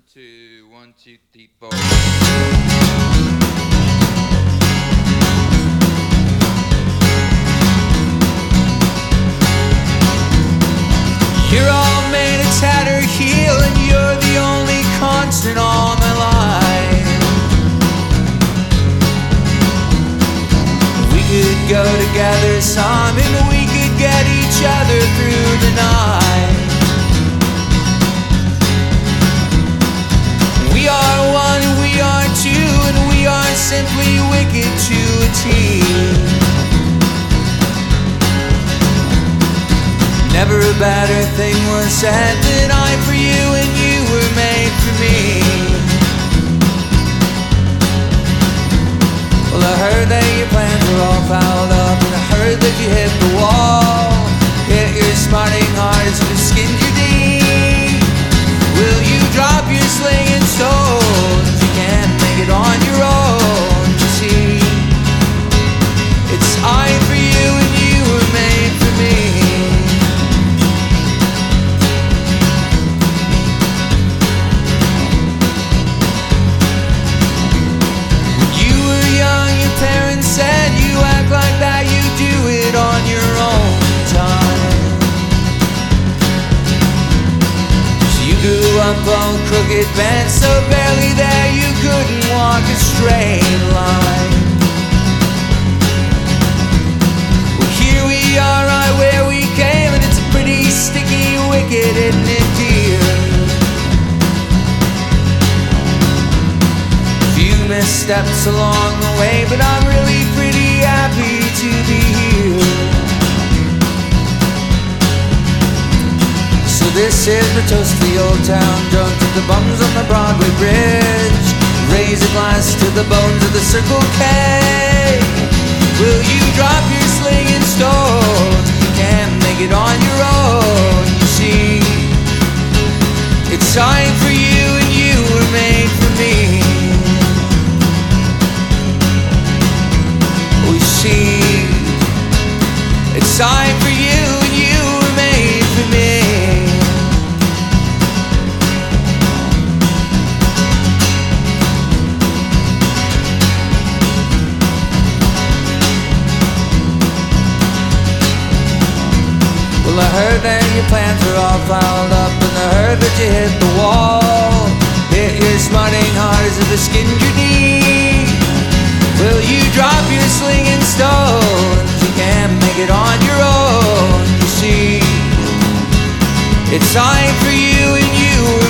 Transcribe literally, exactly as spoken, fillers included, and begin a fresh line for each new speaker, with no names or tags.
two, one, two, three, four.
You're all made of tattered heel, and you're the only constant on my life. We could go together some, and we could get each other through the night. We are one and we are two, and we are simply wicked to a T. Never a better thing was said than I'm for you and you were made for me. Well, I heard that your plans were all fouled up, and I heard that you hit the wall. Yet your smarting heart is for skinned your knee. Will you drop your sling and stones? You can't make it on your own, you see. It's I for you and you were made for me. When you were young, your parents said you act like that, you do it on your own time. Grew up on crooked bent, so barely there you couldn't walk a straight line. Well, here we are right where we came, and it's a pretty sticky wicket, isn't it, dear? A few missteps along the way, but I'm really pretty happy to be here. This is my toast to the old town, drunk to the bums on the Broadway bridge. Raise a glass to the bones of the Circle K. Will you drop your sling and stones? You can't make it on your own, you see. It's time for you and you were made for me. We see. It's time for you and you were made for me. Well, I heard that your plans were all fouled up, and I heard that you hit the wall. Hit your smarting heart as if it skinned your knee. Will you drop your sling and stones? You can't make it on your own, you see. It's time for you and you